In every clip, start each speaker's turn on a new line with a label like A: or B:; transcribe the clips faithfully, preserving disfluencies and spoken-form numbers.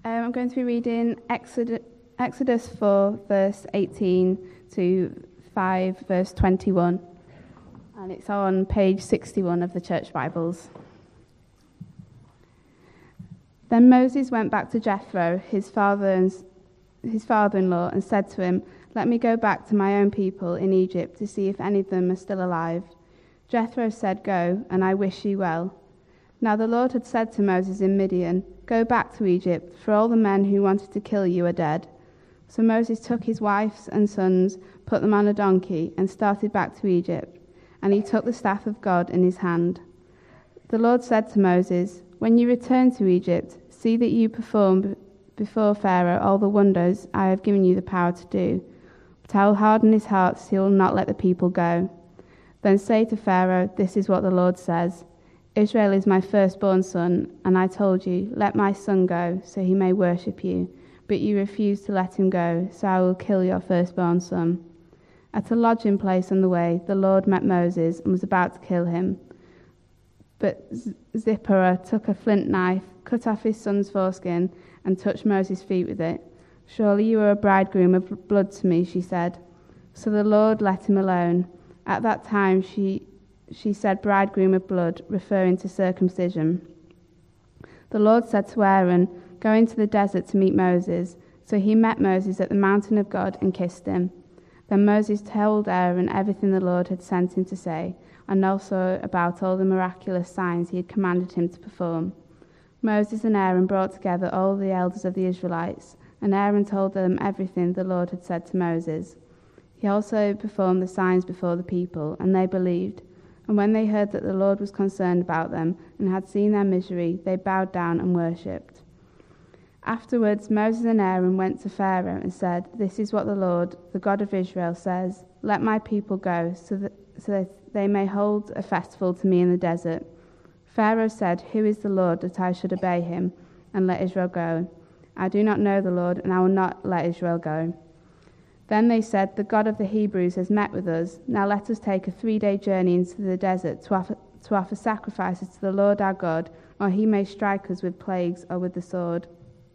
A: Um, I'm going to be reading Exodus, Exodus four, verse eighteen to five, verse twenty-one. And it's on page sixty-one of the Church Bibles. Then Moses went back to Jethro, his father and his father-in-law, and said to him, "Let me go back to my own people in Egypt to see if any of them are still alive." Jethro said, "Go, and I wish you well." Now the Lord had said to Moses in Midian, "Go back to Egypt, for all the men who wanted to kill you are dead." So Moses took his wives and sons, put them on a donkey, and started back to Egypt. And he took the staff of God in his hand. The Lord said to Moses, "When you return to Egypt, see that you perform before Pharaoh all the wonders I have given you the power to do. But I will harden his heart so he will not let the people go. Then say to Pharaoh, 'This is what the Lord says. Israel is my firstborn son, and I told you, let my son go, so he may worship you. But you refused to let him go, so I will kill your firstborn son.' At a lodging place on the way, the Lord met Moses and was about to kill him. But Zipporah took a flint knife, cut off his son's foreskin, and touched Moses' feet with it. 'Surely you are a bridegroom of blood to me,' she said. So the Lord let him alone. At that time she she said bridegroom of blood, referring to circumcision. The Lord said to Aaron, 'Go into the desert to meet Moses.' So he met Moses at the mountain of God and kissed him. Then Moses told Aaron everything the Lord had sent him to say, and also about all the miraculous signs he had commanded him to perform. Moses and Aaron brought together all the elders of the Israelites, and Aaron told them everything the Lord had said to Moses. He also performed the signs before the people, and they believed. And when they heard that the Lord was concerned about them and had seen their misery, they bowed down and worshipped. Afterwards, Moses and Aaron went to Pharaoh and said, "This is what the Lord, the God of Israel, says. Let my people go, so that, so that they may hold a festival to me in the desert." Pharaoh said, "Who is the Lord that I should obey him and let Israel go? I do not know the Lord, and I will not let Israel go." Then they said, "The God of the Hebrews has met with us. Now let us take a three-day journey into the desert to offer, to offer sacrifices to the Lord our God, or he may strike us with plagues or with the sword."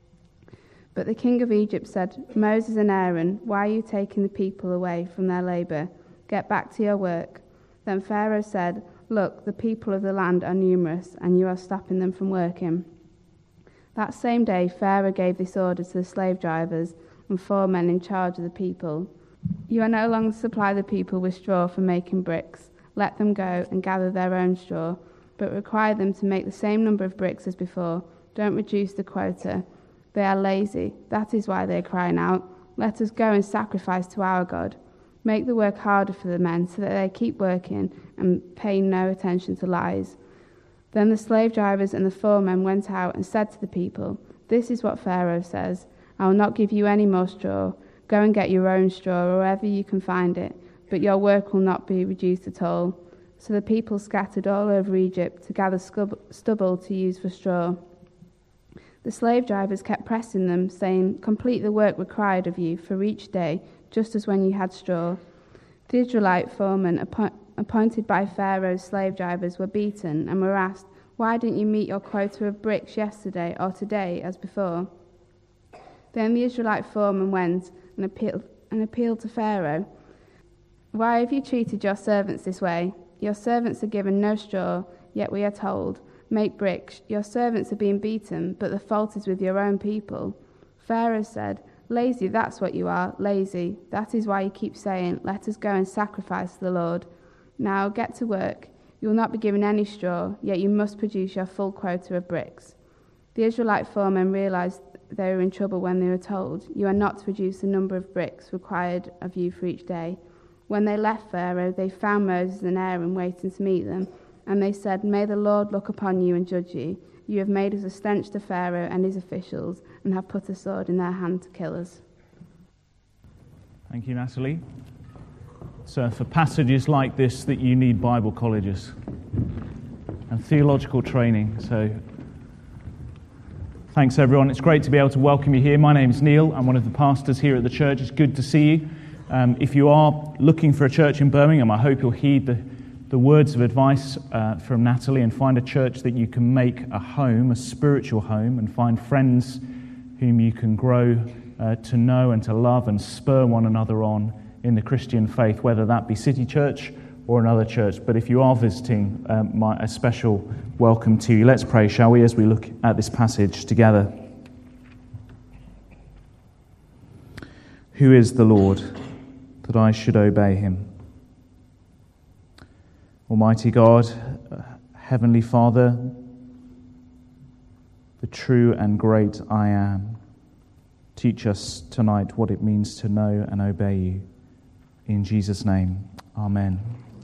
A: But the king of Egypt said, "Moses and Aaron, why are you taking the people away from their labor? Get back to your work." Then Pharaoh said, "Look, the people of the land are numerous, and you are stopping them from working." That same day Pharaoh gave this order to the slave drivers and four men in charge of the people: "You are no longer to supply the people with straw for making bricks. Let them go and gather their own straw, but require them to make the same number of bricks as before. Don't reduce the quota. They are lazy. That is why they are crying out, 'Let us go and sacrifice to our God.' Make the work harder for the men so that they keep working and pay no attention to lies." Then the slave drivers and the foremen went out and said to the people, "This is what Pharaoh says. I will not give you any more straw. Go and get your own straw wherever you can find it, but your work will not be reduced at all." So the people scattered all over Egypt to gather stubble to use for straw. The slave drivers kept pressing them, saying, "Complete the work required of you for each day, just as when you had straw." The Israelite foremen appo- appointed by Pharaoh's slave drivers were beaten and were asked, "Why didn't you meet your quota of bricks yesterday or today as before?" Then the Israelite foreman went and appealed, and appealed to Pharaoh. "Why have you treated your servants this way? Your servants are given no straw, yet we are told, 'Make bricks.' Your servants are being beaten, but the fault is with your own people." Pharaoh said, "Lazy, that's what you are, lazy. That is why you keep saying, 'Let us go and sacrifice to the Lord.' Now get to work. You will not be given any straw, yet you must produce your full quota of bricks." The Israelite foremen realized they were in trouble when they were told, "You are not to produce the number of bricks required of you for each day." When they left Pharaoh, they found Moses and Aaron waiting to meet them, and they said, "May the Lord look upon you and judge you. You have made us a stench to Pharaoh and his officials, and have put a sword in their hand to kill us."
B: Thank you, Natalie. So for passages like this that you need Bible colleges and theological training. So thanks, everyone. It's great to be able to welcome you here. My name's Neil. I'm one of the pastors here at the church. It's good to see you. Um, if you are looking for a church in Birmingham, I hope you'll heed the, the words of advice uh, from Natalie and find a church that you can make a home, a spiritual home, and find friends whom you can grow uh, to know and to love and spur one another on in the Christian faith, whether that be City Church or another church. But if you are visiting, um, my, a special welcome to you. Let's pray, shall we, as we look at this passage together. Who is the Lord, that I should obey him? Almighty God, uh, Heavenly Father, the true and great I am, teach us tonight what it means to know and obey you. In Jesus' name, amen.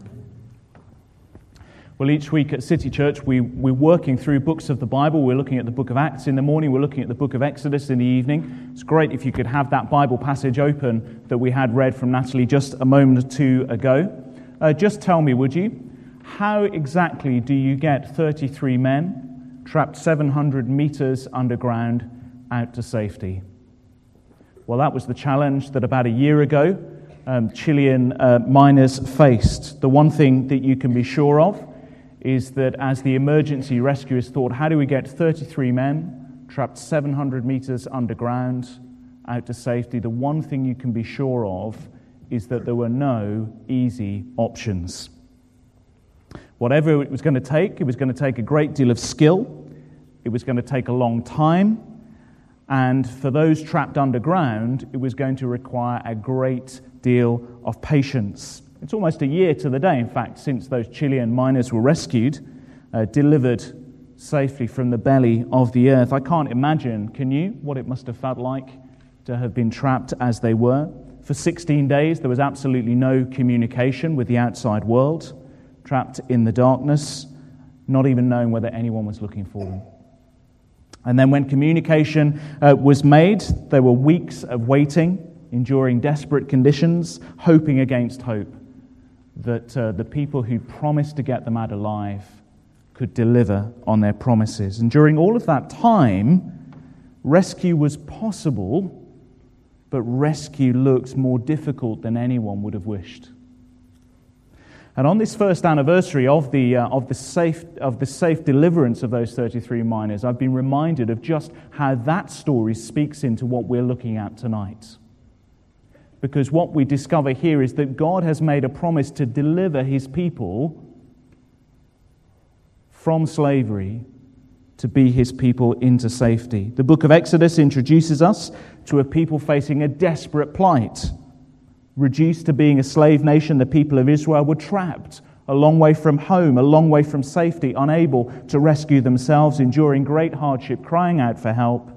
B: Well, each week at City Church, we, we're working through books of the Bible. We're looking at the book of Acts in the morning. We're looking at the book of Exodus in the evening. It's great if you could have that Bible passage open that we had read from Natalie just a moment or two ago. Uh, just tell me, would you, how exactly do you get thirty-three men trapped seven hundred meters underground out to safety? Well, that was the challenge that about a year ago um, Chilean uh, miners faced. The one thing that you can be sure of is that as the emergency rescuers thought, how do we get thirty-three men trapped seven hundred meters underground out to safety? The one thing you can be sure of is that there were no easy options. Whatever it was going to take, it was going to take a great deal of skill. It was going to take a long time. And for those trapped underground, it was going to require a great deal of patience. It's almost a year to the day, in fact, since those Chilean miners were rescued, uh, delivered safely from the belly of the earth. I can't imagine, can you, what it must have felt like to have been trapped as they were. For sixteen days, there was absolutely no communication with the outside world, trapped in the darkness, not even knowing whether anyone was looking for them. And then when communication uh, was made, there were weeks of waiting, enduring desperate conditions, hoping against hope that uh, the people who promised to get them out alive could deliver on their promises. And during all of that time, rescue was possible, but rescue looks more difficult than anyone would have wished. And on this first anniversary of the uh, of the safe of the safe deliverance of those thirty-three miners, I've been reminded of just how that story speaks into what we're looking at tonight. Because what we discover here is that God has made a promise to deliver his people from slavery to be his people into safety. The book of Exodus introduces us to a people facing a desperate plight. Reduced to being a slave nation, the people of Israel were trapped a long way from home, a long way from safety, unable to rescue themselves, enduring great hardship, crying out for help.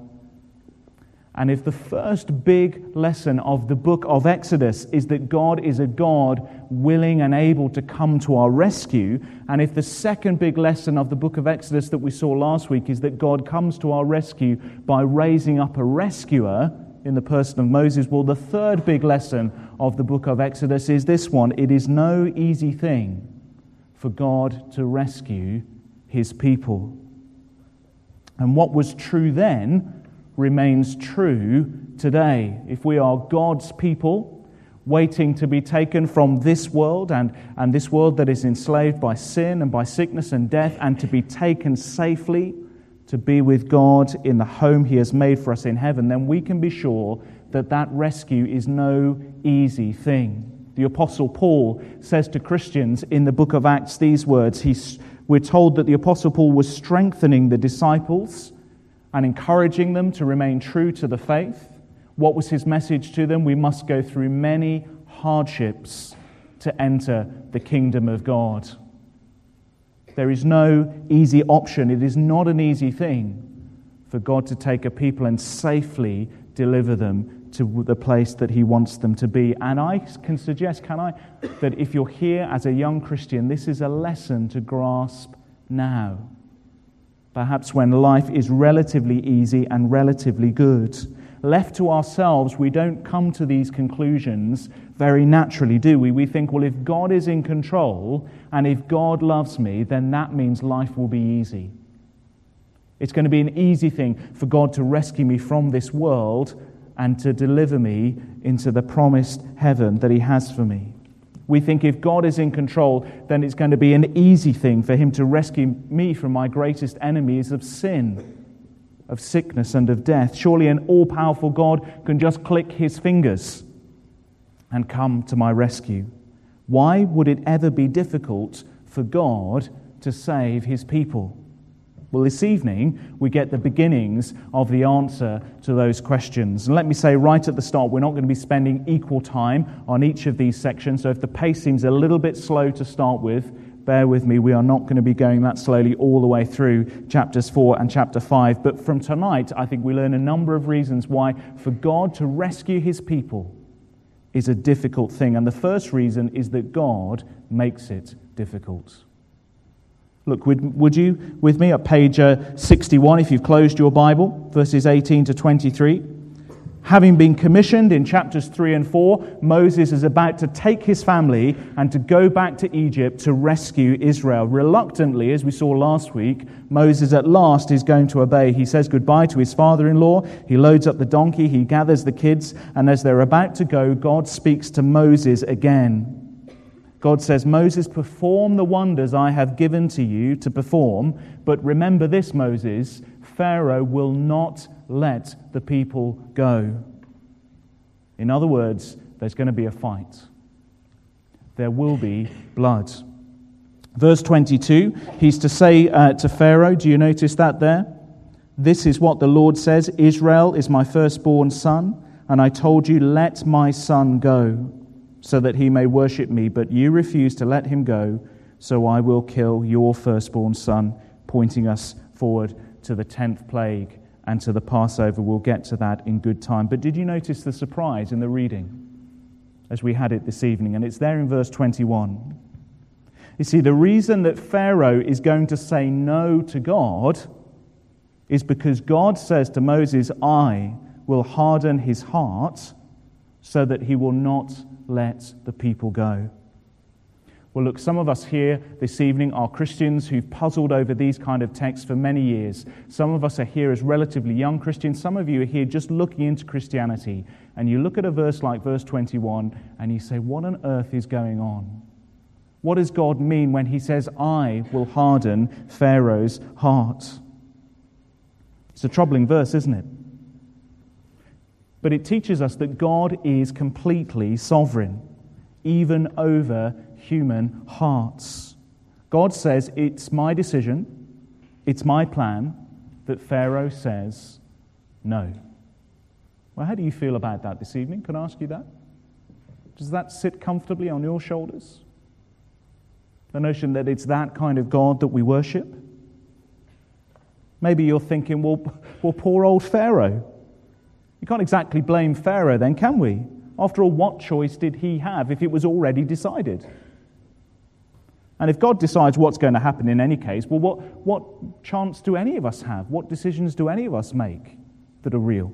B: And if the first big lesson of the book of Exodus is that God is a God willing and able to come to our rescue, and if the second big lesson of the book of Exodus that we saw last week is that God comes to our rescue by raising up a rescuer in the person of Moses, well, the third big lesson of the book of Exodus is this one. It is no easy thing for God to rescue his people. And what was true then remains true today. If we are God's people, waiting to be taken from this world and, and this world that is enslaved by sin and by sickness and death, and to be taken safely to be with God in the home he has made for us in heaven, then we can be sure that that rescue is no easy thing. The Apostle Paul says to Christians in the book of Acts these words. He's, we're told that the Apostle Paul was strengthening the disciples and encouraging them to remain true to the faith. What was his message to them? We must go through many hardships to enter the kingdom of God. There is no easy option. It is not an easy thing for God to take a people and safely deliver them to the place that he wants them to be. And I can suggest, can I, that if you're here as a young Christian, this is a lesson to grasp now. Perhaps when life is relatively easy and relatively good. Left to ourselves, we don't come to these conclusions very naturally, do we? We think, well, if God is in control and if God loves me, then that means life will be easy. It's going to be an easy thing for God to rescue me from this world and to deliver me into the promised heaven that he has for me. We think if God is in control, then it's going to be an easy thing for him to rescue me from my greatest enemies of sin of sickness and of death. Surely an all-powerful God can just click his fingers and come to my rescue. Why would it ever be difficult for God to save his people? Well, this evening, we get the beginnings of the answer to those questions. And let me say right at the start, we're not going to be spending equal time on each of these sections. So if the pace seems a little bit slow to start with, bear with me. We are not going to be going that slowly all the way through chapters four and chapter five. But from tonight, I think we learn a number of reasons why for God to rescue his people is a difficult thing. And the first reason is that God makes it difficult. Look, would, would you with me at page uh, sixty-one, if you've closed your Bible, verses eighteen to twenty-three. Having been commissioned in chapters three and four, Moses is about to take his family and to go back to Egypt to rescue Israel. Reluctantly, as we saw last week, Moses at last is going to obey. He says goodbye to his father-in-law. He loads up the donkey. He gathers the kids. And as they're about to go, God speaks to Moses again. God says, Moses, perform the wonders I have given to you to perform. But remember this, Moses, Pharaoh will not let the people go. In other words, there's going to be a fight. There will be blood. Verse twenty-two, he's to say uh, to Pharaoh, do you notice that there? This is what the Lord says, Israel is my firstborn son, and I told you, let my son go, so that he may worship me, but you refuse to let him go, so I will kill your firstborn son, pointing us forward to the tenth plague and to the Passover. We'll get to that in good time. But did you notice the surprise in the reading as we had it this evening? And it's there in verse twenty-one. You see, the reason that Pharaoh is going to say no to God is because God says to Moses, I will harden his heart so that he will not let the people go. Well, look, some of us here this evening are Christians who've puzzled over these kind of texts for many years. Some of us are here as relatively young Christians. Some of you are here just looking into Christianity. And you look at a verse like verse twenty-one and you say, what on earth is going on? What does God mean when he says, I will harden Pharaoh's heart? It's a troubling verse, isn't it? But it teaches us that God is completely sovereign, even over human hearts. God says, it's my decision, it's my plan, that Pharaoh says no. Well, how do you feel about that this evening? Can I ask you that? Does that sit comfortably on your shoulders? The notion that it's that kind of God that we worship? Maybe you're thinking, well, well, poor old Pharaoh. You can't exactly blame Pharaoh then, can we? After all, what choice did he have if it was already decided? And if God decides what's going to happen in any case, well, what, what chance do any of us have? What decisions do any of us make that are real?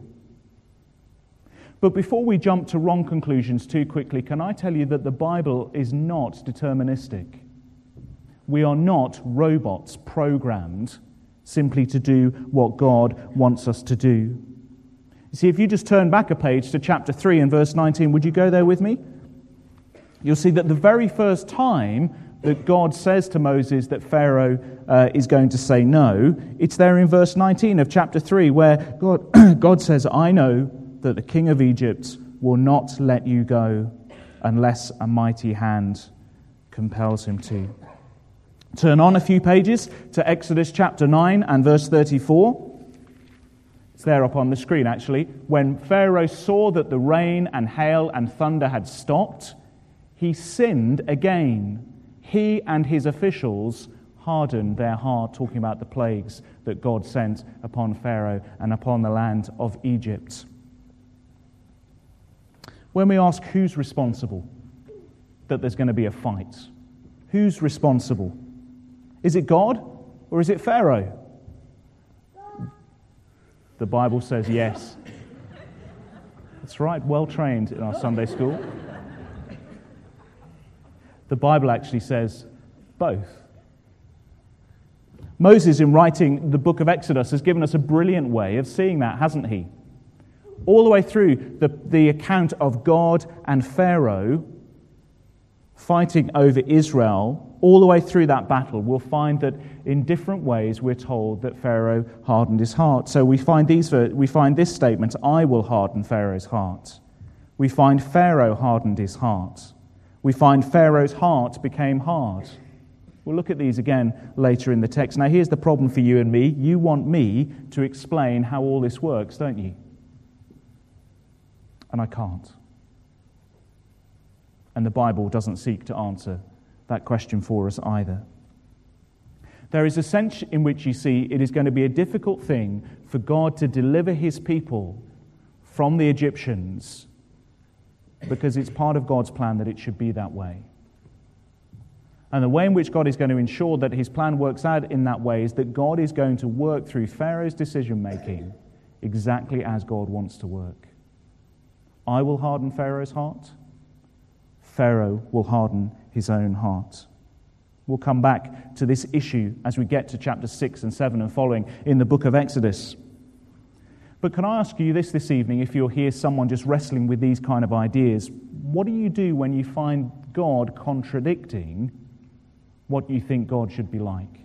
B: But before we jump to wrong conclusions too quickly, can I tell you that the Bible is not deterministic? We are not robots programmed simply to do what God wants us to do. You see, if you just turn back a page to chapter three and verse nineteen, would you go there with me? You'll see that the very first time that God says to Moses that Pharaoh uh, is going to say no, it's there in verse nineteen of chapter three where God, God says, I know that the king of Egypt will not let you go unless a mighty hand compels him to. Turn on a few pages to Exodus chapter nine and verse thirty-four. It's there up on the screen, actually. When Pharaoh saw that the rain and hail and thunder had stopped, he sinned again. He and his officials hardened their heart, talking about the plagues that God sent upon Pharaoh and upon the land of Egypt. When we ask who's responsible that there's going to be a fight, who's responsible? Is it God or is it Pharaoh? The Bible says yes. That's right, well trained in our Sunday school. The Bible actually says both. Moses, in writing the book of Exodus, has given us a brilliant way of seeing that, hasn't he? All the way through the, the account of God and Pharaoh fighting over Israel, all the way through that battle, we'll find that in different ways we're told that Pharaoh hardened his heart. So we find these we find this statement, I will harden Pharaoh's heart. We find Pharaoh hardened his heart. We find Pharaoh's heart became hard. We'll look at these again later in the text. Now here's the problem for you and me. You want me to explain how all this works, don't you? And I can't. And the Bible doesn't seek to answer that question for us either. There is a sense in which you see it is going to be a difficult thing for God to deliver his people from the Egyptians, because it's part of God's plan that it should be that way. And the way in which God is going to ensure that his plan works out in that way is that God is going to work through Pharaoh's decision-making exactly as God wants to work. I will harden Pharaoh's heart. Pharaoh will harden his own heart. We'll come back to this issue as we get to chapter six and seven and following in the book of Exodus. But can I ask you this this evening, if you're here, someone just wrestling with these kind of ideas, what do you do when you find God contradicting what you think God should be like?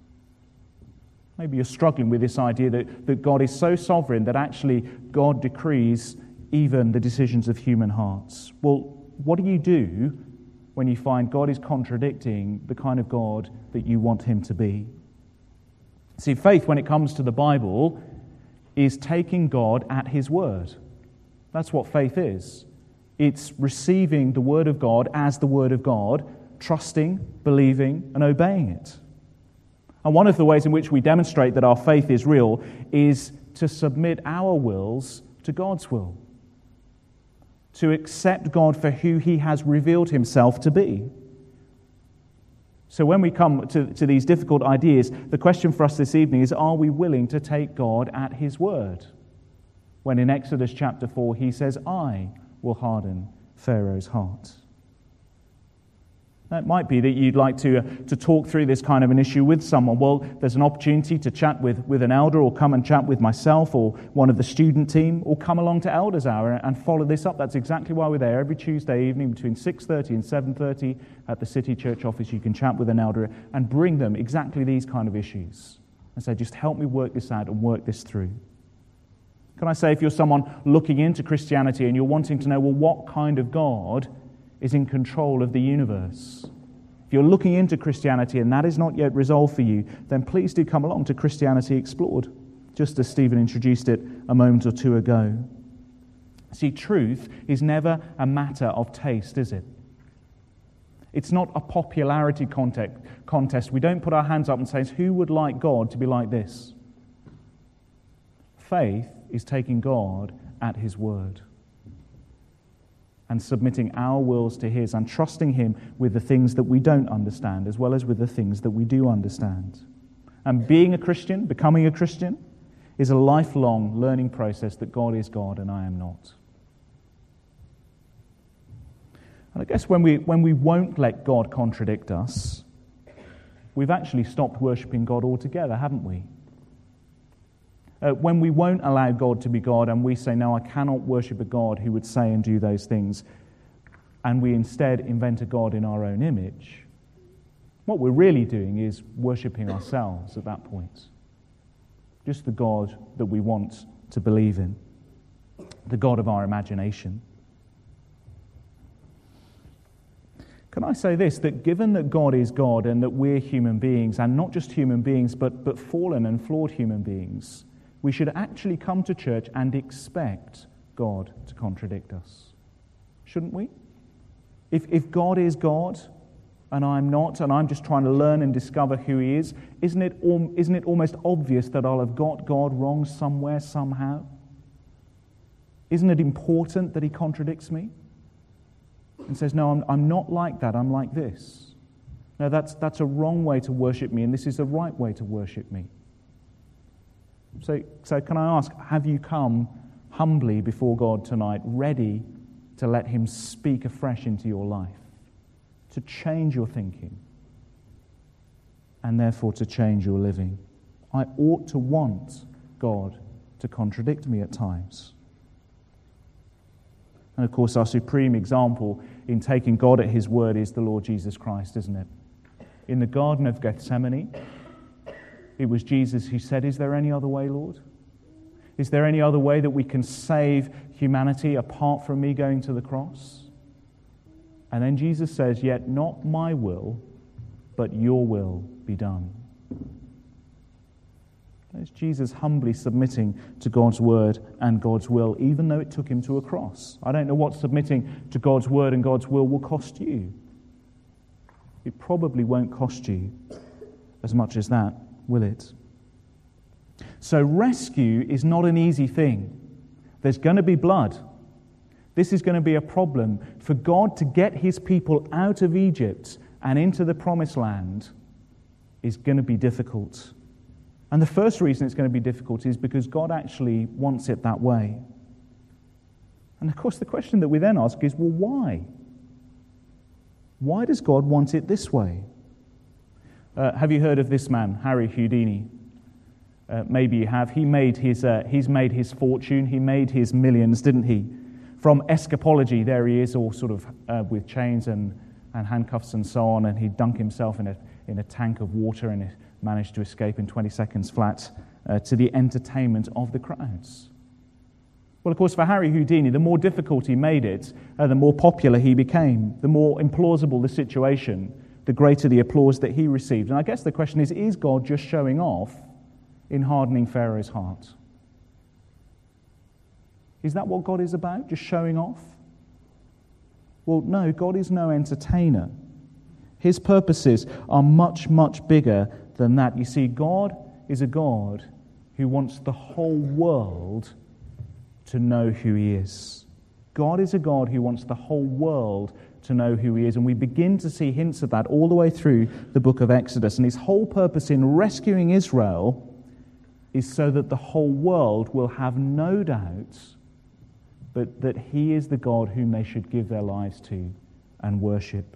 B: Maybe you're struggling with this idea that, that God is so sovereign that actually God decrees even the decisions of human hearts. Well, what do you do when you find God is contradicting the kind of God that you want him to be? See, faith, when it comes to the Bible, is taking God at his word. That's what faith is. It's receiving the word of God as the word of God, trusting, believing, and obeying it. And one of the ways in which we demonstrate that our faith is real is to submit our wills to God's will, to accept God for who he has revealed himself to be. So when we come to, to these difficult ideas, the question for us this evening is, are we willing to take God at his word? When in Exodus chapter four he says, I will harden Pharaoh's heart. Now, it might be that you'd like to, uh, to talk through this kind of an issue with someone. Well, there's an opportunity to chat with, with an elder, or come and chat with myself or one of the student team, or come along to Elders Hour and follow this up. That's exactly why we're there every Tuesday evening between six thirty and seven thirty at the City Church office. You can chat with an elder and bring them exactly these kind of issues and say, just help me work this out and work this through. Can I say, if you're someone looking into Christianity and you're wanting to know, well, what kind of God is in control of the universe? If you're looking into Christianity and that is not yet resolved for you, then please do come along to Christianity Explored, just as Stephen introduced it a moment or two ago. See, truth is never a matter of taste, is it? It's not a popularity contest. We don't put our hands up and say, who would like God to be like this? Faith is taking God at his word and submitting our wills to his and trusting him with the things that we don't understand as well as with the things that we do understand. And being a Christian, becoming a Christian, is a lifelong learning process that God is God and I am not. And I guess when we, when we won't let God contradict us, we've actually stopped worshipping God altogether, haven't we? Uh, when we won't allow God to be God and we say, no, I cannot worship a God who would say and do those things, and we instead invent a God in our own image, what we're really doing is worshipping ourselves at that point. Just the God that we want to believe in, the God of our imagination. Can I say this, that given that God is God and that we're human beings, and not just human beings, but, but fallen and flawed human beings, we should actually come to church and expect God to contradict us. Shouldn't we? If, if God is God and I'm not, and I'm just trying to learn and discover who he is, isn't it, al- isn't it almost obvious that I'll have got God wrong somewhere, somehow? Isn't it important that he contradicts me and says, no, I'm, I'm not like that, I'm like this? No, that's, that's a wrong way to worship me, and this is the right way to worship me. So, so can I ask, have you come humbly before God tonight, ready to let him speak afresh into your life, to change your thinking, and therefore to change your living? I ought to want God to contradict me at times. And of course, our supreme example in taking God at his word is the Lord Jesus Christ, isn't it? in the Garden of Gethsemane, it was Jesus who said, "Is there any other way, Lord? Is there any other way that we can save humanity apart from me going to the cross?" And then Jesus says, "Yet not my will, but your will be done." There's Jesus humbly submitting to God's word and God's will, even though it took him to a cross. I don't know what submitting to God's word and God's will will cost you. It probably won't cost you as much as that, will it? So rescue is not an easy thing. There's going to be blood. This is going to be a problem. For God to get his people out of Egypt and into the promised land is going to be difficult. And the first reason it's going to be difficult is because God actually wants it that way. And of course the question that we then ask is, well, why? Why does God want it this way? Uh, have you heard of this man, Harry Houdini? Uh, maybe you have. He made his, uh, he's made his fortune. He made his millions, didn't he? From escapology, there he is, all sort of uh, with chains and, and handcuffs and so on, and he'd dunk himself in a, in a tank of water and managed to escape in twenty seconds flat uh, to the entertainment of the crowds. Well, of course, for Harry Houdini, the more difficult he made it, uh, the more popular he became, the more implausible the situation, the greater the applause that he received. And I guess the question is, is God just showing off in hardening Pharaoh's heart? Is that what God is about, just showing off? Well, no, God is no entertainer. His purposes are much, much bigger than that. You see, God is a God who wants the whole world to know who he is. God is a God who wants the whole world to know who he is. And we begin to see hints of that all the way through the book of Exodus. And his whole purpose in rescuing Israel is so that the whole world will have no doubt but that he is the God whom they should give their lives to and worship.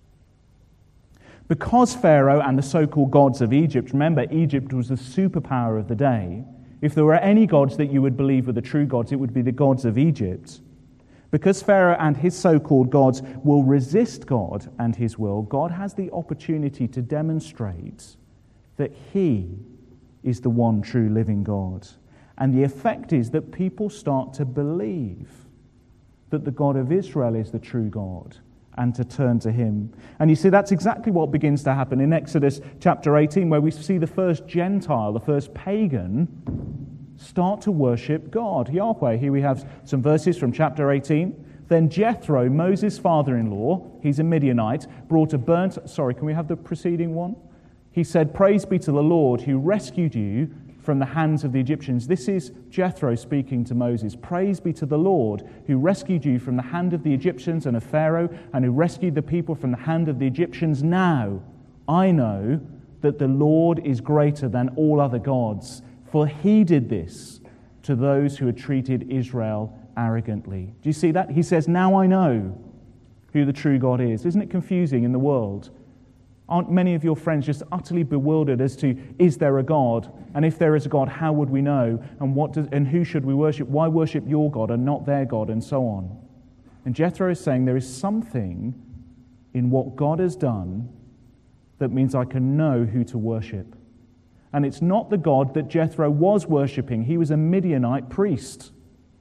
B: Because Pharaoh and the so-called gods of Egypt, remember, Egypt was the superpower of the day. If there were any gods that you would believe were the true gods, it would be the gods of Egypt. Because Pharaoh and his so-called gods will resist God and his will, God has the opportunity to demonstrate that he is the one true living God. And the effect is that people start to believe that the God of Israel is the true God, and to turn to him. And you see, that's exactly what begins to happen in Exodus chapter eighteen, where we see the first Gentile, the first pagan, start to worship God, Yahweh. Here we have some verses from chapter eighteen. Then Jethro, Moses' father-in-law, he's a Midianite, brought a burnt... Sorry, can we have the preceding one? He said, "Praise be to the Lord who rescued you from the hands of the Egyptians." This is Jethro speaking to Moses. "Praise be to the Lord who rescued you from the hand of the Egyptians and of Pharaoh, and who rescued the people from the hand of the Egyptians. Now I know that the Lord is greater than all other gods, for he did this to those who had treated Israel arrogantly." Do you see that? He says, now I know who the true God is. Isn't it confusing in the world? Aren't many of your friends just utterly bewildered as to, is there a God? And if there is a God, how would we know? And what does, and who should we worship? Why worship your God and not their God? And so on. And Jethro is saying there is something in what God has done that means I can know who to worship. And it's not the God that Jethro was worshipping. He was a Midianite priest.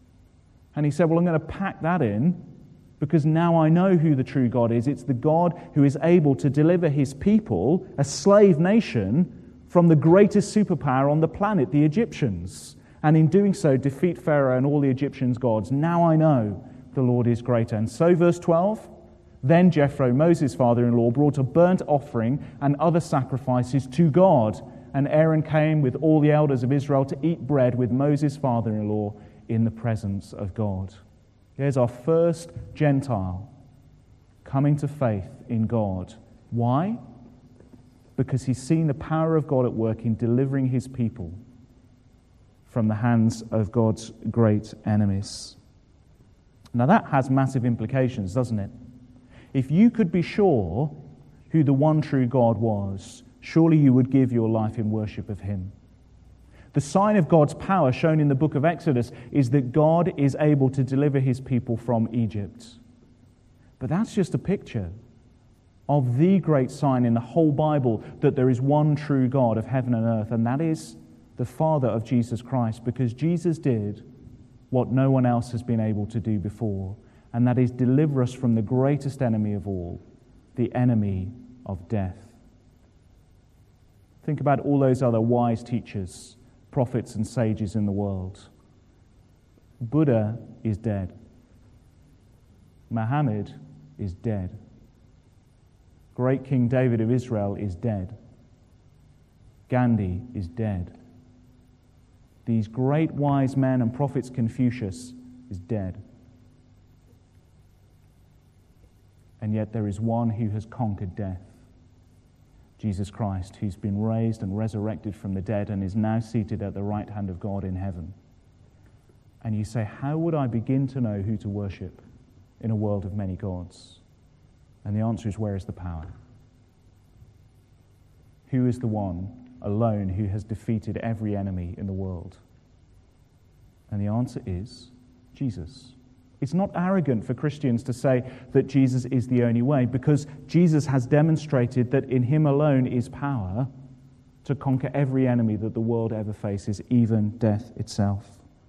B: And he said, well, I'm going to pack that in, because now I know who the true God is. It's the God who is able to deliver his people, a slave nation, from the greatest superpower on the planet, the Egyptians. And in doing so, defeat Pharaoh and all the Egyptians' gods. Now I know the Lord is greater. And so, verse twelve, then Jethro, Moses' father-in-law, brought a burnt offering and other sacrifices to God. And Aaron came with all the elders of Israel to eat bread with Moses' father-in-law in the presence of God. Here's our first Gentile coming to faith in God. Why? Because he's seen the power of God at work in delivering his people from the hands of God's great enemies. Now that has massive implications, doesn't it? If you could be sure who the one true God was, surely you would give your life in worship of him. The sign of God's power shown in the book of Exodus is that God is able to deliver his people from Egypt. But that's just a picture. of the great sign in the whole Bible that there is one true God of heaven and earth, and that is the Father of Jesus Christ, because Jesus did what no one else has been able to do before, and that is deliver us from the greatest enemy of all, the enemy of death. Think about all those other wise teachers, prophets and sages in the world. Buddha is dead. Muhammad is dead. Great King David of Israel is dead. Gandhi is dead. These great wise men and prophets, Confucius is dead. And yet there is one who has conquered death, Jesus Christ, who's been raised and resurrected from the dead and is now seated at the right hand of God in heaven. And you say, how would I begin to know who to worship in a world of many gods? And the answer is, where is the power? Who is the one alone who has defeated every enemy in the world? And the answer is Jesus. It's not arrogant for Christians to say that Jesus is the only way, because Jesus has demonstrated that in him alone is power to conquer every enemy that the world ever faces, even death itself.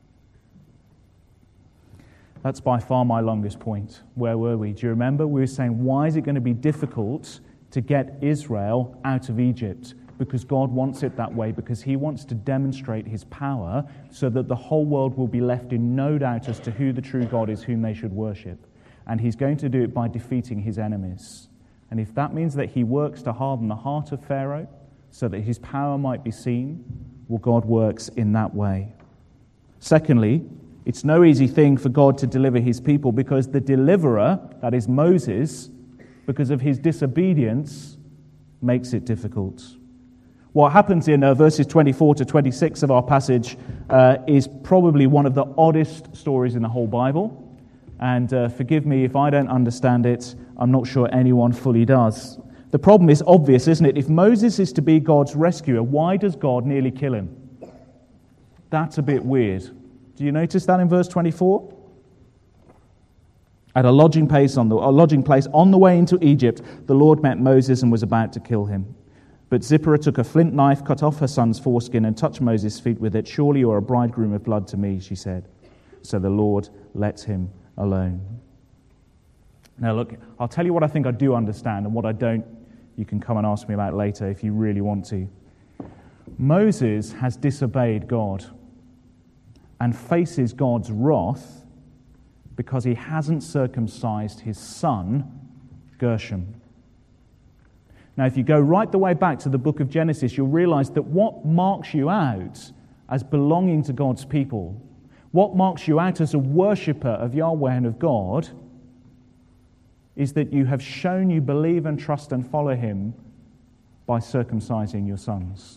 B: That's by far my longest point. Where were we? Do you remember? We were saying, why is it going to be difficult to get Israel out of Egypt? Because God wants it that way, because he wants to demonstrate his power so that the whole world will be left in no doubt as to who the true God is, whom they should worship. And he's going to do it by defeating his enemies. And if that means that he works to harden the heart of Pharaoh so that his power might be seen, well, God works in that way. Secondly, it's no easy thing for God to deliver his people, because the deliverer, that is Moses, because of his disobedience, makes it difficult. What happens in uh, verses twenty-four to twenty-six of our passage uh, is probably one of the oddest stories in the whole Bible. And uh, forgive me if I don't understand it. I'm not sure anyone fully does. The problem is obvious, isn't it? If Moses is to be God's rescuer, why does God nearly kill him? That's a bit weird. Do you notice that in verse twenty-four? At a lodging place on the a lodging place on the way into Egypt, the Lord met Moses and was about to kill him. But Zipporah took a flint knife, cut off her son's foreskin, and touched Moses' feet with it. Surely you are a bridegroom of blood to me, she said. So the Lord let him alone. Now look, I'll tell you what I think I do understand, and what I don't, you can come and ask me about later if you really want to. Moses has disobeyed God and faces God's wrath because he hasn't circumcised his son, Gershom. Now, if you go right the way back to the book of Genesis, you'll realize that what marks you out as belonging to God's people, what marks you out as a worshipper of Yahweh and of God, is that you have shown you believe and trust and follow him by circumcising your sons.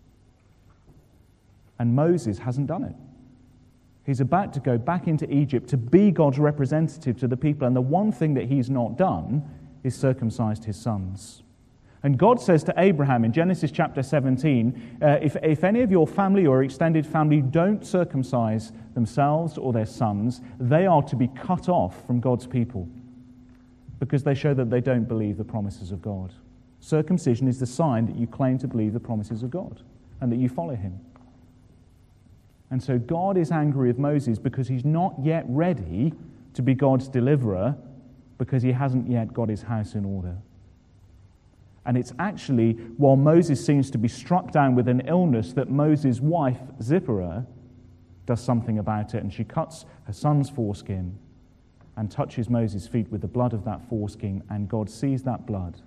B: And Moses hasn't done it. He's about to go back into Egypt to be God's representative to the people, and the one thing that he's not done is circumcised his sons. And God says to Abraham in Genesis chapter seventeen, uh, if, if any of your family or extended family don't circumcise themselves or their sons, they are to be cut off from God's people, because they show that they don't believe the promises of God. Circumcision is the sign that you claim to believe the promises of God and that you follow him. And so God is angry with Moses because he's not yet ready to be God's deliverer, because he hasn't yet got his house in order. And it's actually while Moses seems to be struck down with an illness that Moses' wife, Zipporah, does something about it, and she cuts her son's foreskin and touches Moses' feet with the blood of that foreskin, and God sees that blood,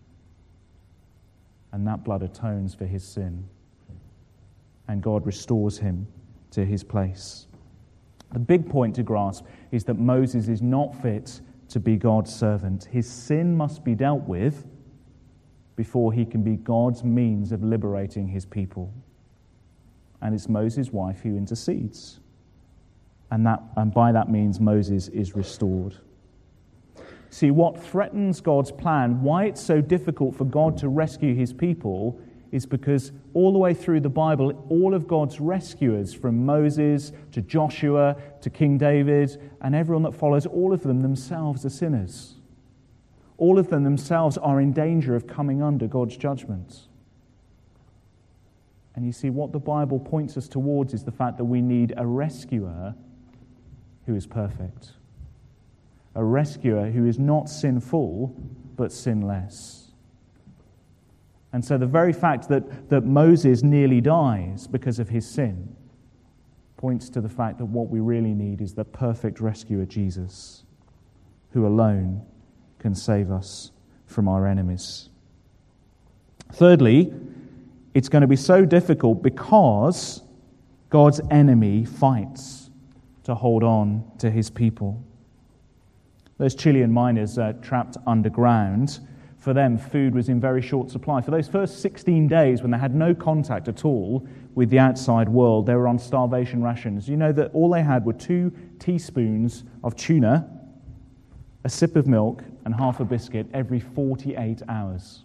B: and that blood atones for his sin, and God restores him to his place. The big point to grasp is that Moses is not fit to be God's servant. His sin must be dealt with before he can be God's means of liberating his people. And it's Moses' wife who intercedes. And that, and by that means, Moses is restored. See, what threatens God's plan, why it's so difficult for God to rescue his people, is because all the way through the Bible, all of God's rescuers, from Moses to Joshua to King David and everyone that follows, all of them themselves are sinners. all of them themselves are in danger of coming under God's judgment. And you see, what the Bible points us towards is the fact that we need a rescuer who is perfect. A rescuer who is not sinful, but sinless. And so the very fact that, that Moses nearly dies because of his sin points to the fact that what we really need is the perfect rescuer, Jesus, who alone can save us from our enemies. Thirdly, it's going to be so difficult because God's enemy fights to hold on to his people. Those Chilean miners uh, trapped underground, for them food was in very short supply. For those first sixteen days when they had no contact at all with the outside world, they were on starvation rations. You know that all they had were two teaspoons of tuna, a sip of milk, and half a biscuit every forty-eight hours.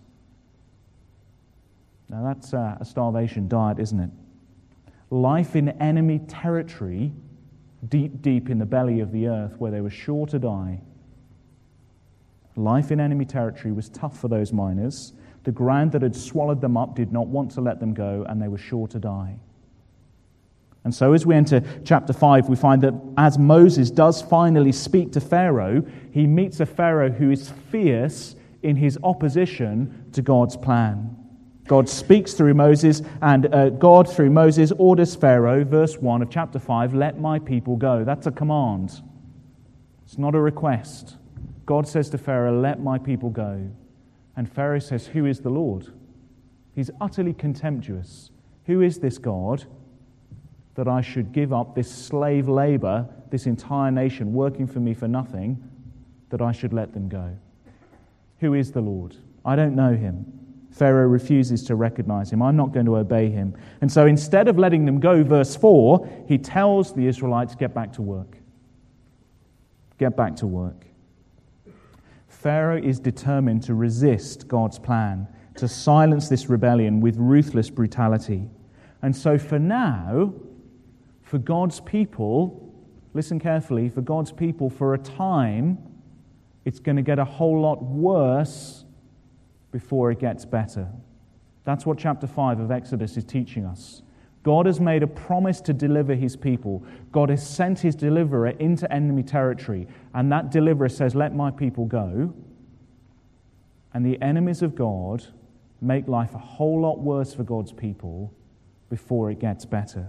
B: Now that's uh, a starvation diet, isn't it? Life in enemy territory, deep, deep in the belly of the earth where they were sure to die. Life in enemy territory was tough for those miners. The ground that had swallowed them up did not want to let them go, and they were sure to die. And so as we enter chapter five, we find that as Moses does finally speak to Pharaoh, he meets a Pharaoh who is fierce in his opposition to God's plan. God speaks through Moses, and uh, God, through Moses, orders Pharaoh, verse one of chapter five, let my people go. That's a command. It's not a request. God says to Pharaoh, let my people go. And Pharaoh says, who is the Lord? He's utterly contemptuous. Who is this God that I should give up this slave labor, this entire nation working for me for nothing, that I should let them go? Who is the Lord? I don't know him. Pharaoh refuses to recognize him. I'm not going to obey him. And so instead of letting them go, verse four, he tells the Israelites, get back to work. Get back to work. Pharaoh is determined to resist God's plan, to silence this rebellion with ruthless brutality. And so for now, for God's people, listen carefully, for God's people, for a time, it's going to get a whole lot worse before it gets better. That's what chapter five of Exodus is teaching us. God has made a promise to deliver his people. God has sent his deliverer into enemy territory, and that deliverer says, let my people go. And the enemies of God make life a whole lot worse for God's people before it gets better.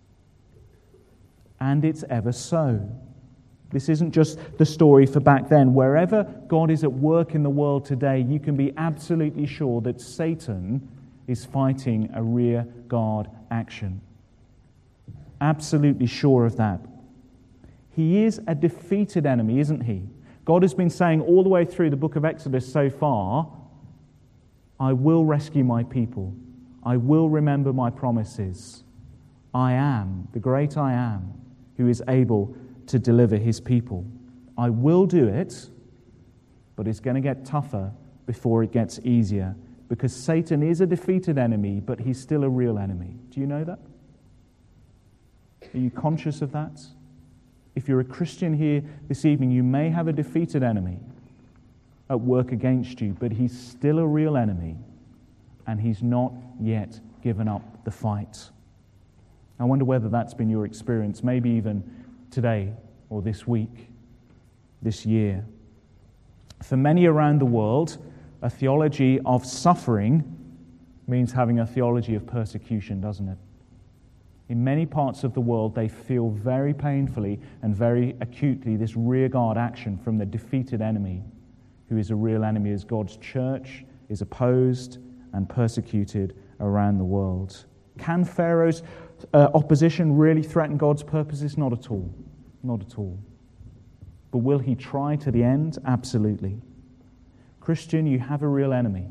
B: And it's ever so. This isn't just the story for back then. Wherever God is at work in the world today, you can be absolutely sure that Satan is fighting a rear guard action. Absolutely sure of that. He is a defeated enemy, isn't he? God has been saying all the way through the book of Exodus so far, I will rescue my people. I will remember my promises. I am, the great I am, who is able to deliver his people. I will do it, but it's going to get tougher before it gets easier, because Satan is a defeated enemy, but he's still a real enemy. Do you know that? Are you conscious of that? If you're a Christian here this evening, you may have a defeated enemy at work against you, but he's still a real enemy, and he's not yet given up the fight. I wonder whether that's been your experience, maybe even today or this week, this year. For many around the world, a theology of suffering means having a theology of persecution, doesn't it? In many parts of the world, they feel very painfully and very acutely this rearguard action from the defeated enemy, who is a real enemy as God's church is opposed and persecuted around the world. Can Pharaoh's uh, opposition really threaten God's purposes? Not at all. Not at all. But will he try to the end? Absolutely. Christian, you have a real enemy.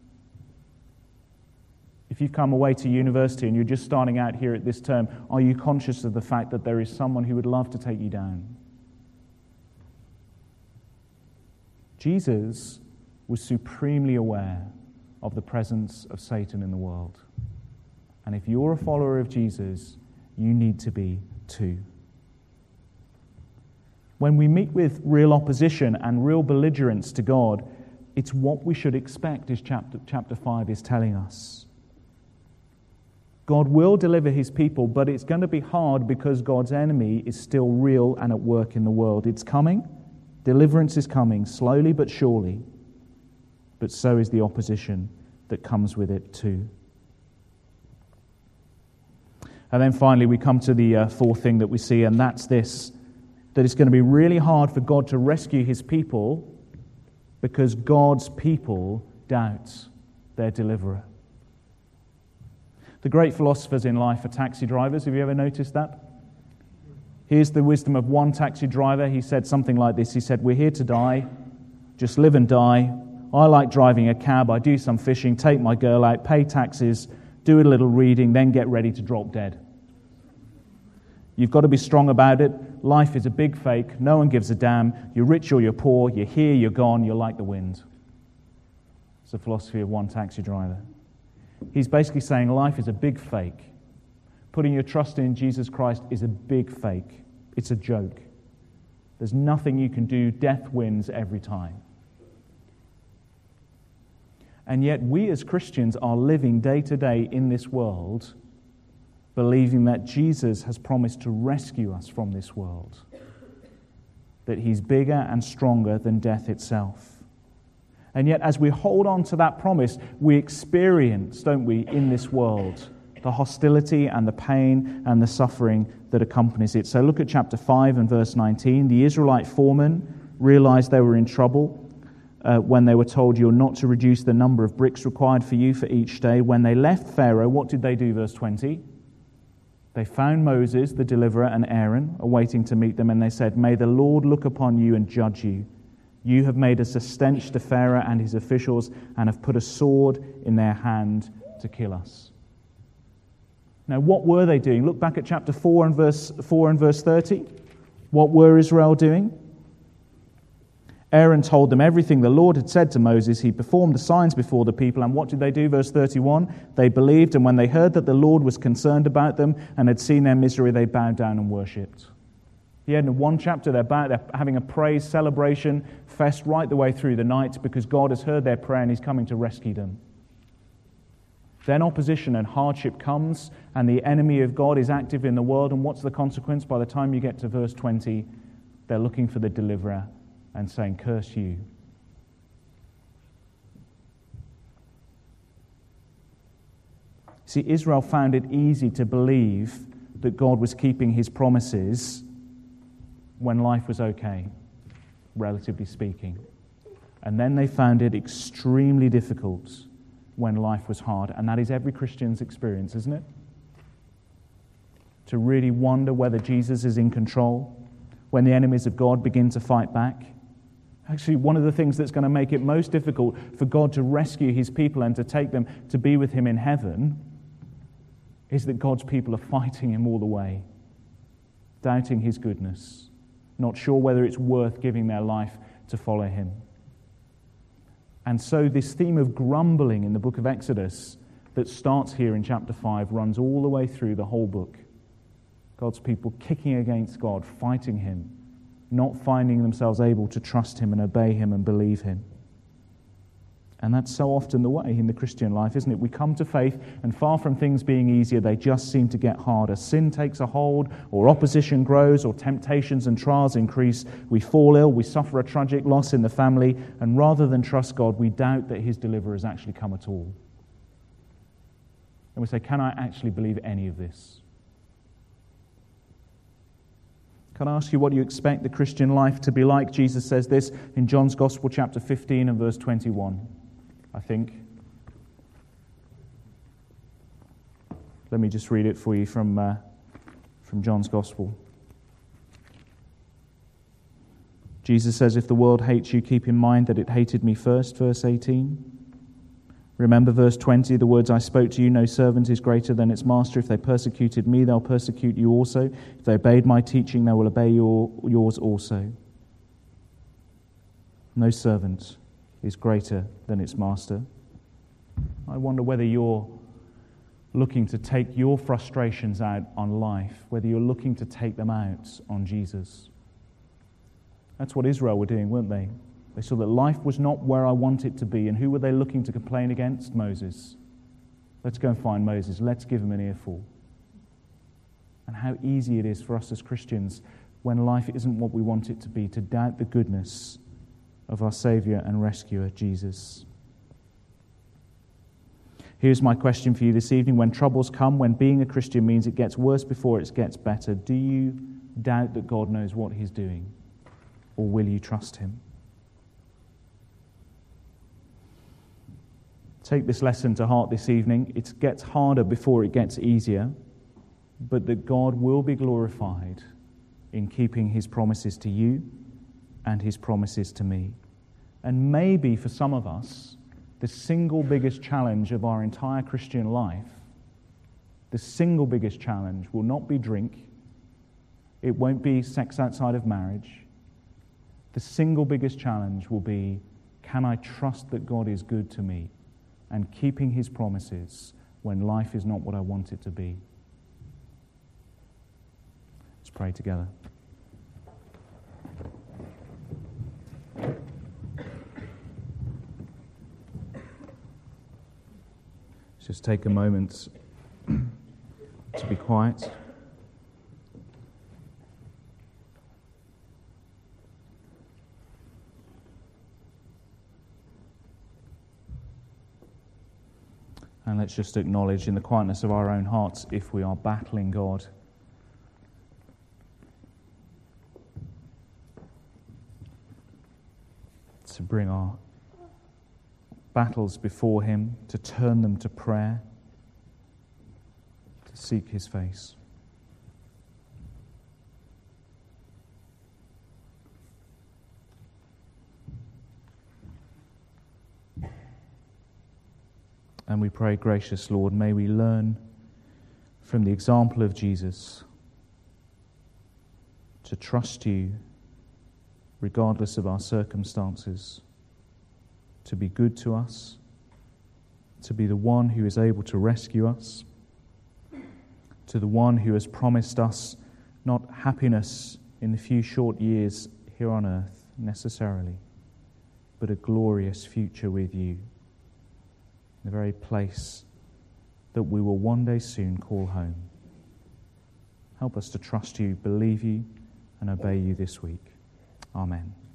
B: If you've come away to university and you're just starting out here at this term, are you conscious of the fact that there is someone who would love to take you down? Jesus was supremely aware of the presence of Satan in the world. And if you're a follower of Jesus, you need to be too. When we meet with real opposition and real belligerence to God, It's what we should expect, as chapter, chapter five is telling us. God will deliver his people, but it's going to be hard because God's enemy is still real and at work in the world. It's coming. Deliverance is coming, slowly but surely. But so is the opposition that comes with it too. And then finally we come to the uh, fourth thing that we see, and that's this, that it's going to be really hard for God to rescue his people because God's people doubt their deliverer. The great philosophers in life are taxi drivers. Have you ever noticed that? Here's the wisdom of one taxi driver. He said something like this. He said, "We're here to die. Just live and die. I like driving a cab. I do some fishing, take my girl out, pay taxes, do a little reading, then get ready to drop dead." You've got to be strong about it. Life is a big fake. No one gives a damn. You're rich or you're poor. You're here, you're gone. You're like the wind. It's the philosophy of one taxi driver. He's basically saying life is a big fake. Putting your trust in Jesus Christ is a big fake. It's a joke. There's nothing you can do. Death wins every time. And yet we as Christians are living day to day in this world believing that Jesus has promised to rescue us from this world, that he's bigger and stronger than death itself. And yet as we hold on to that promise, we experience, don't we, in this world, the hostility and the pain and the suffering that accompanies it. So look at chapter five and verse nineteen. The Israelite foremen realized they were in trouble Uh, when they were told, "You're not to reduce the number of bricks required for you for each day." When they left Pharaoh, what did they do? Verse twenty. They found Moses, the deliverer, and Aaron, awaiting to meet them, and they said, "May the Lord look upon you and judge you. You have made us a stench to Pharaoh and his officials, and have put a sword in their hand to kill us." Now, what were they doing? Look back at chapter four and verse four and verse thirty. What were Israel doing? Aaron told them everything the Lord had said to Moses. He performed the signs before the people, and what did they do? Verse thirty-one, they believed, and when they heard that the Lord was concerned about them and had seen their misery, they bowed down and worshipped. The end of one chapter, they're, about, they're having a praise, celebration, fest right the way through the night because God has heard their prayer and he's coming to rescue them. Then opposition and hardship comes, and the enemy of God is active in the world, and what's the consequence? By the time you get to verse twenty, they're looking for the deliverer and saying, "Curse you." See, Israel found it easy to believe that God was keeping his promises when life was okay, relatively speaking. And then they found it extremely difficult when life was hard. And that is every Christian's experience, isn't it? To really wonder whether Jesus is in control, when the enemies of God begin to fight back. Actually, one of the things that's going to make it most difficult for God to rescue his people and to take them to be with him in heaven is that God's people are fighting him all the way, doubting his goodness, not sure whether it's worth giving their life to follow him. And so this theme of grumbling in the book of Exodus that starts here in chapter five runs all the way through the whole book. God's people kicking against God, fighting him, not finding themselves able to trust him and obey him and believe him. And that's so often the way in the Christian life, isn't it? We come to faith, and far from things being easier, they just seem to get harder. Sin takes a hold, or opposition grows, or temptations and trials increase. We fall ill, we suffer a tragic loss in the family, and rather than trust God, we doubt that his deliverer has actually come at all. And we say, can I actually believe any of this? Can I ask you, what do you expect the Christian life to be like? Jesus says this in John's Gospel, chapter fifteen and verse twenty-one, I think. Let me just read it for you from, uh, from John's Gospel. Jesus says, "If the world hates you, keep in mind that it hated me first," verse eighteen. Remember verse twenty, "The words I spoke to you, no servant is greater than its master. If they persecuted me, they'll persecute you also. If they obeyed my teaching, they will obey your, yours also." No servant is greater than its master. I wonder whether you're looking to take your frustrations out on life, whether you're looking to take them out on Jesus. That's what Israel were doing, weren't they? They saw that life was not where I want it to be. And who were they looking to complain against? Moses. Let's go and find Moses. Let's give him an earful. And how easy it is for us as Christians, when life isn't what we want it to be, to doubt the goodness of our Saviour and Rescuer, Jesus. Here's my question for you this evening. When troubles come, when being a Christian means it gets worse before it gets better, do you doubt that God knows what he's doing? Or will you trust him? Take this lesson to heart this evening. It gets harder before it gets easier, but that God will be glorified in keeping his promises to you and his promises to me. And maybe for some of us, the single biggest challenge of our entire Christian life, the single biggest challenge will not be drink. It won't be sex outside of marriage. The single biggest challenge will be, can I trust that God is good to me and keeping his promises when life is not what I want it to be? Let's pray together. Just take a moment to be quiet. And let's just acknowledge in the quietness of our own hearts if we are battling God. To bring our battles before him, to turn them to prayer, to seek his face. And we pray, gracious Lord, may we learn from the example of Jesus to trust you regardless of our circumstances, to be good to us, to be the one who is able to rescue us, to the one who has promised us not happiness in the few short years here on earth necessarily, but a glorious future with you, the very place that we will one day soon call home. Help us to trust you, believe you, and obey you this week. Amen.